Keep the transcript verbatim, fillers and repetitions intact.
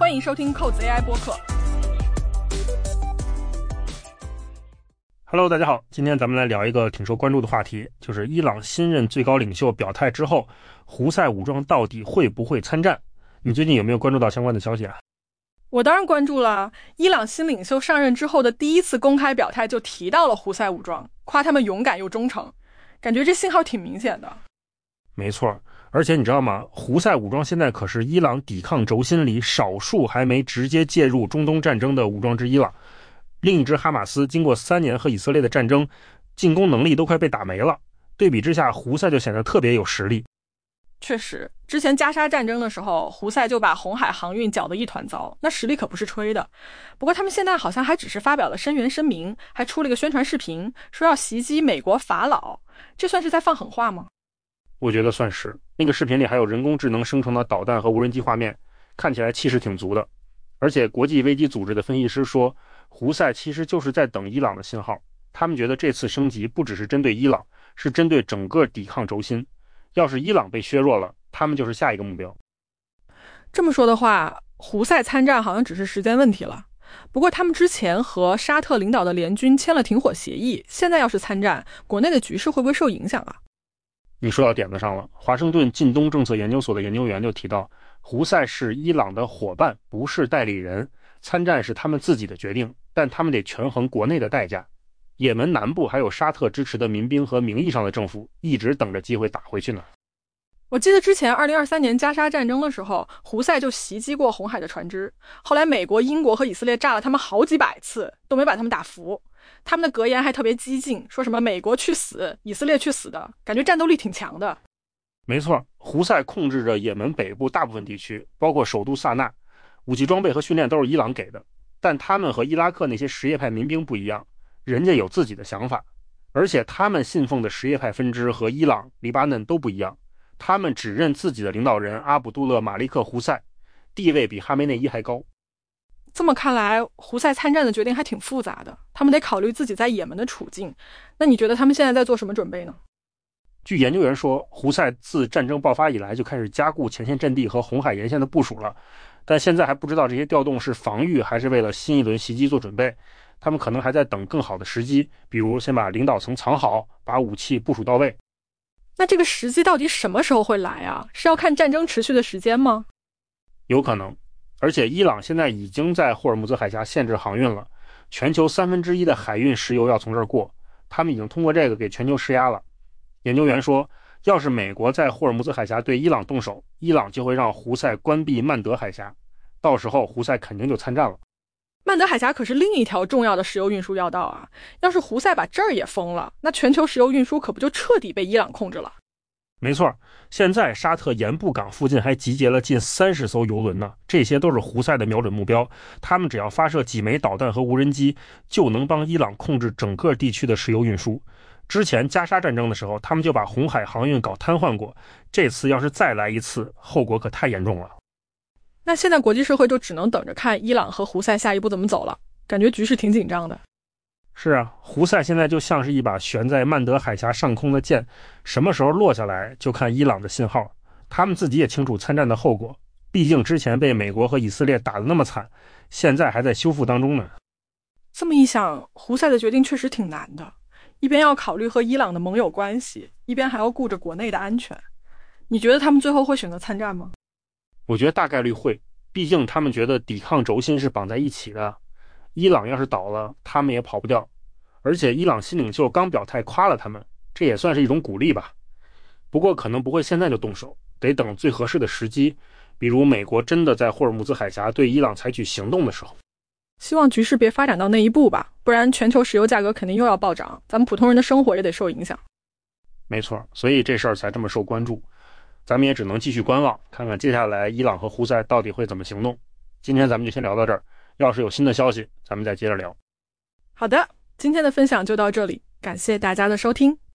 欢迎收听扣子 A I 播客。 Hello， 大家好，今天咱们来聊一个挺受关注的话题，就是伊朗新任最高领袖表态之后，胡塞武装到底会不会参战？你最近有没有关注到相关的消息啊？ 我当然关注了，伊朗新领袖上任之后的第一次公开表态就提到了胡塞武装，夸他们勇敢又忠诚，感觉这信号挺明显的。 没错，而且你知道吗？胡塞武装现在可是伊朗抵抗轴心里少数还没直接介入中东战争的武装之一了。另一支哈马斯经过三年和以色列的战争，进攻能力都快被打没了。对比之下，胡塞就显得特别有实力。 确实，之前加沙战争的时候，胡塞就把红海航运搅得一团糟，那实力可不是吹的。不过他们现在好像还只是发表了声援声明，还出了一个宣传视频，说要袭击美国法老，这算是在放狠话吗？ 我觉得算是。那个视频里还有人工智能生成的导弹和无人机画面，看起来气势挺足的。而且国际危机组织的分析师说，胡塞其实就是在等伊朗的信号，他们觉得这次升级不只是针对伊朗，是针对整个抵抗轴心。要是伊朗被削弱了，他们就是下一个目标。 这么说的话，胡塞参战好像只是时间问题了。不过他们之前和沙特领导的联军签了停火协议，现在要是参战，国内的局势会不会受影响啊？ 你说到点子上了。华盛顿近东政策研究所的研究员就提到，胡塞是伊朗的伙伴，不是代理人，参战是他们自己的决定，但他们得权衡国内的代价。也门南部还有沙特支持的民兵和名义上的政府一直等着机会打回去呢。 我记得之前二零二三年加沙战争的时候，胡塞就袭击过红海的船只，后来美国、英国和以色列炸了他们好几百次，都没把他们打服。他们的格言还特别激进，说什么美国去死，以色列去死的，感觉战斗力挺强的。 没错，胡塞控制着也门北部大部分地区，包括首都萨那，武器装备和训练都是伊朗给的。但他们和伊拉克那些什叶派民兵不一样，人家有自己的想法，而且他们信奉的什叶派分支和伊朗、黎巴嫩都不一样，他们只认自己的领导人阿卜杜勒·马利克·胡塞，地位比哈梅内伊还高。 这么看来，胡塞参战的决定还挺复杂的，他们得考虑自己在也门的处境。那你觉得他们现在在做什么准备呢？ 据研究员说，胡塞自战争爆发以来就开始加固前线阵地和红海沿线的部署了，但现在还不知道这些调动是防御还是为了新一轮袭击做准备。他们可能还在等更好的时机，比如先把领导层藏好，把武器部署到位。 那这个时机到底什么时候会来啊？是要看战争持续的时间吗？ 有可能。而且伊朗现在已经在霍尔木兹海峡限制航运了，全球三分之一的海运石油要从这儿过，他们已经通过这个给全球施压了。研究员说，要是美国在霍尔木兹海峡对伊朗动手，伊朗就会让胡塞关闭曼德海峡，到时候胡塞肯定就参战了。 曼德海峡可是另一条重要的石油运输要道啊，要是胡塞把这儿也封了，那全球石油运输可不就彻底被伊朗控制了。 没错，现在沙特盐布港附近还集结了近三十艘油轮呢，这些都是胡塞的瞄准目标。他们只要发射几枚导弹和无人机，就能帮伊朗控制整个地区的石油运输。之前加沙战争的时候，他们就把红海航运搞瘫痪过，这次要是再来一次，后果可太严重了。 那现在国际社会就只能等着看伊朗和胡塞下一步怎么走了，感觉局势挺紧张的。 是啊，胡塞现在就像是一把悬在曼德海峡上空的箭，什么时候落下来就看伊朗的信号。他们自己也清楚参战的后果，毕竟之前被美国和以色列打得那么惨，现在还在修复当中呢。 这么一想，胡塞的决定确实挺难的，一边要考虑和伊朗的盟友关系，一边还要顾着国内的安全。你觉得他们最后会选择参战吗？ 我觉得大概率会，毕竟他们觉得抵抗轴心是绑在一起的，伊朗要是倒了，他们也跑不掉。而且伊朗新领袖刚表态夸了他们，这也算是一种鼓励吧。不过可能不会现在就动手，得等最合适的时机，比如美国真的在霍尔木兹海峡对伊朗采取行动的时候。 希望局势别发展到那一步吧，不然全球石油价格肯定又要暴涨，咱们普通人的生活也得受影响。 没错，所以这事儿才这么受关注。咱们也只能继续观望，看看接下来伊朗和胡塞到底会怎么行动。今天咱们就先聊到这儿，要是有新的消息，咱们再接着聊。 好的，今天的分享就到这里，感谢大家的收听。